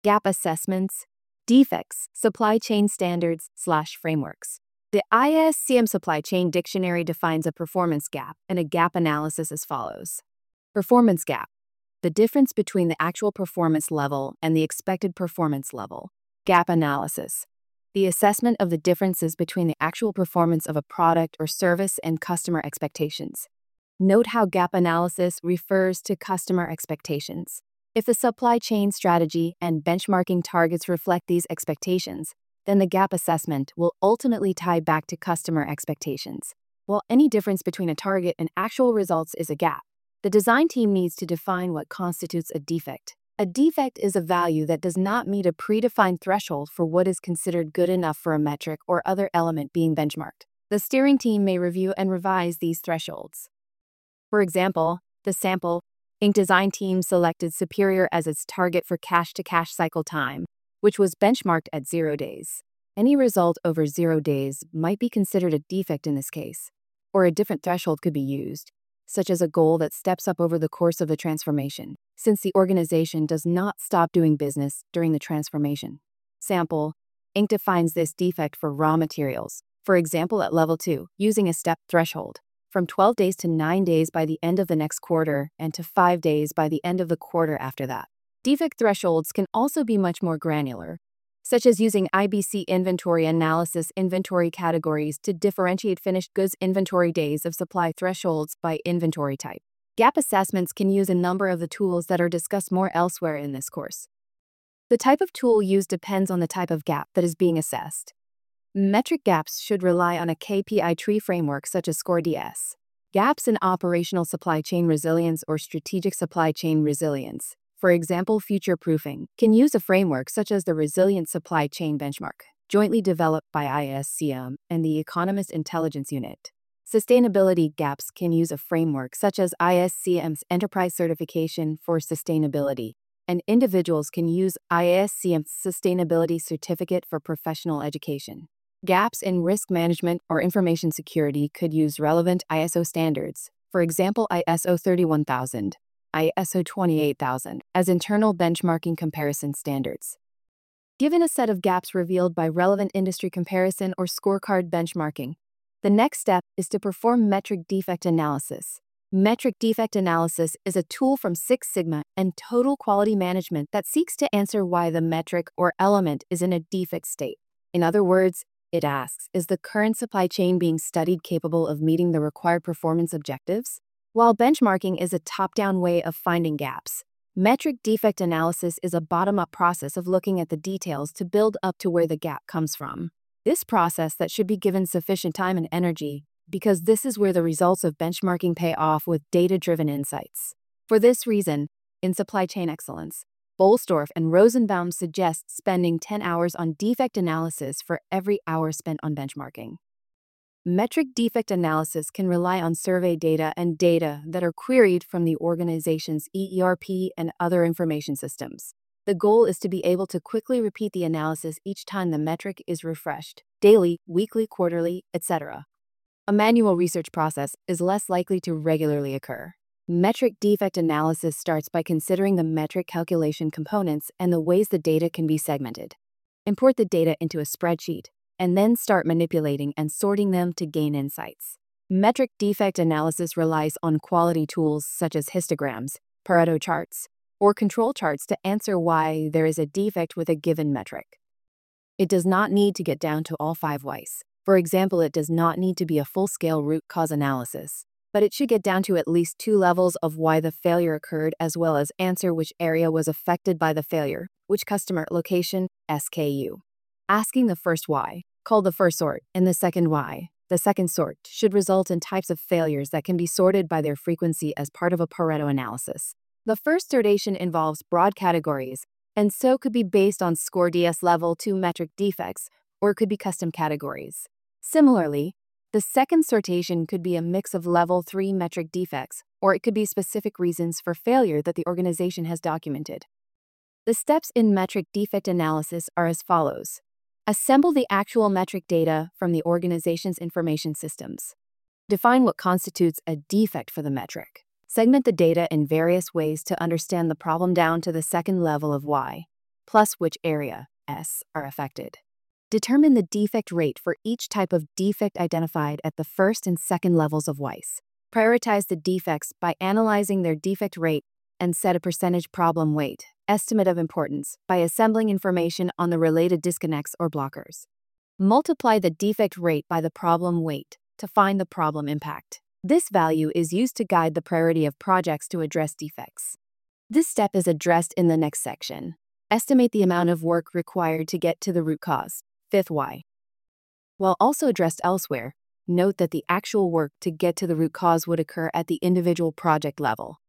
gap assessments, defects, supply chain standards/frameworks. The ISCM Supply Chain Dictionary defines a performance gap and a gap analysis as follows. Performance gap: the difference between the actual performance level and the expected performance level. Gap analysis: the assessment of the differences between the actual performance of a product or service and customer expectations. Note how gap analysis refers to customer expectations. If the supply chain strategy and benchmarking targets reflect these expectations, then the gap assessment will ultimately tie back to customer expectations. While any difference between a target and actual results is a gap, the design team needs to define what constitutes a defect. A defect is a value that does not meet a predefined threshold for what is considered good enough for a metric or other element being benchmarked. The steering team may review and revise these thresholds. For example, the sample Inc. design team selected Superior as its target for cash-to-cash cycle time, which was benchmarked at 0 days. Any result over 0 days might be considered a defect in this case, or a different threshold could be used, such as a goal that steps up over the course of the transformation, since the organization does not stop doing business during the transformation. Sample Inc. defines this defect for raw materials, for example at level 2, using a step threshold, from 12 days to 9 days by the end of the next quarter and to 5 days by the end of the quarter after that. Defect thresholds can also be much more granular, such as using IBC inventory analysis inventory categories to differentiate finished goods inventory days of supply thresholds by inventory type. Gap assessments can use a number of the tools that are discussed more elsewhere in this course. The type of tool used depends on the type of gap that is being assessed. Metric gaps should rely on a KPI tree framework such as SCORE-DS. Gaps in operational supply chain resilience or strategic supply chain resilience, for example future-proofing, can use a framework such as the Resilient Supply Chain Benchmark, jointly developed by ISCM and the Economist Intelligence Unit. Sustainability gaps can use a framework such as ISCM's Enterprise Certification for Sustainability, and individuals can use ISCM's Sustainability Certificate for Professional Education. Gaps in risk management or information security could use relevant ISO standards, for example ISO 31000, ISO 28000, as internal benchmarking comparison standards. Given a set of gaps revealed by relevant industry comparison or scorecard benchmarking, the next step is to perform metric defect analysis. Metric defect analysis is a tool from Six Sigma and Total Quality Management that seeks to answer why the metric or element is in a defect state. In other words, it asks, is the current supply chain being studied capable of meeting the required performance objectives? While benchmarking is a top-down way of finding gaps, metric defect analysis is a bottom-up process of looking at the details to build up to where the gap comes from. This process that should be given sufficient time and energy, because this is where the results of benchmarking pay off with data-driven insights. For this reason, in Supply Chain Excellence, Bolstorff and Rosenbaum suggest spending 10 hours on defect analysis for every hour spent on benchmarking. Metric defect analysis can rely on survey data and data that are queried from the organization's ERP and other information systems. The goal is to be able to quickly repeat the analysis each time the metric is refreshed, daily, weekly, quarterly, etc. A manual research process is less likely to regularly occur. Metric defect analysis starts by considering the metric calculation components and the ways the data can be segmented. Import the data into a spreadsheet, and then start manipulating and sorting them to gain insights. Metric defect analysis relies on quality tools such as histograms, Pareto charts, or control charts to answer why there is a defect with a given metric. It does not need to get down to all 5 whys. For example, it does not need to be a full-scale root cause analysis, but it should get down to at least 2 levels of why the failure occurred, as well as answer which area was affected by the failure, which customer, location, SKU. Asking the first why, called the first sort, and the second why, the second sort, should result in types of failures that can be sorted by their frequency as part of a Pareto analysis. The first sortation involves broad categories, and so could be based on SCORE-DS level 2 metric defects, or it could be custom categories. Similarly, the second sortation could be a mix of level 3 metric defects, or it could be specific reasons for failure that the organization has documented. The steps in metric defect analysis are as follows. Assemble the actual metric data from the organization's information systems. Define what constitutes a defect for the metric. Segment the data in various ways to understand the problem down to the second level of why. plus which area, S, are affected. Determine the defect rate for each type of defect identified at the first and second levels of WISE. Prioritize the defects by analyzing their defect rate and set a percentage problem weight, estimate of importance, by assembling information on the related disconnects or blockers. Multiply the defect rate by the problem weight to find the problem impact. This value is used to guide the priority of projects to address defects. This step is addressed in the next section. Estimate the amount of work required to get to the root cause, fifth why. While also addressed elsewhere, note that the actual work to get to the root cause would occur at the individual project level.